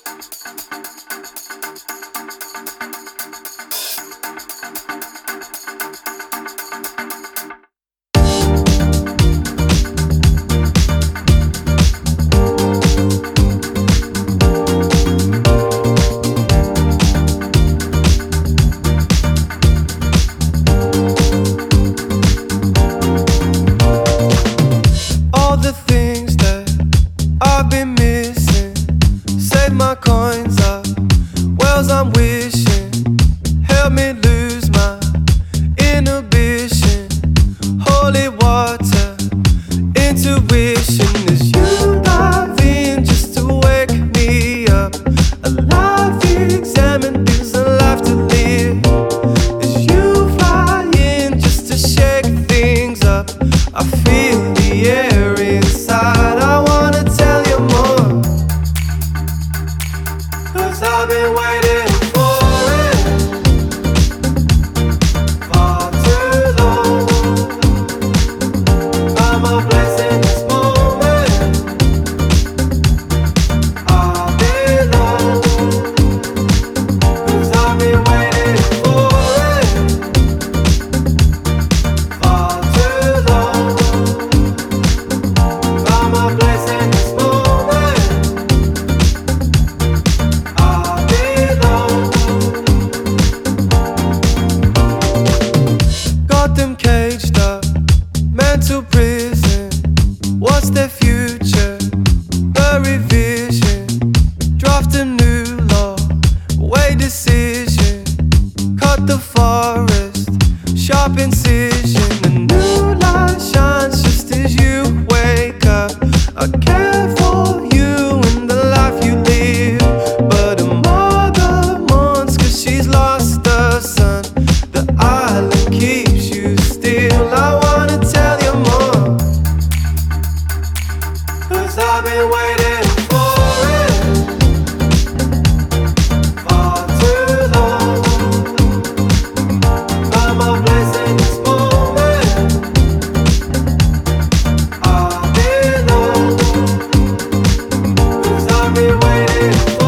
All the things that I've been missing, save my coins up, wells I'm wishing, help me lose my inhibition. Holy water, intuition, is you diving just to wake me up. Alive, examine, is a life to live. Is you flying just to shake things up? I feel the air inside, I wanna tell you more, 'cause I've been waiting for it far too long. I'm a place in this moment, I belong, 'cause I've been waiting for it far too long. I'm a place in this moment, I belong. Got them caged up, mental prison. What's their future? Blurry vision. Draft a new law, weigh decision. Cut the forest, sharp incision. A new light shines just as you wake up. I care for you and the life you live, but a mother mourns 'cause she's lost her son. The island keeps you still, I wanna tell you more, 'cause I've been waiting for it far too long. I'm a place in this moment, I belong, 'cause I've been waiting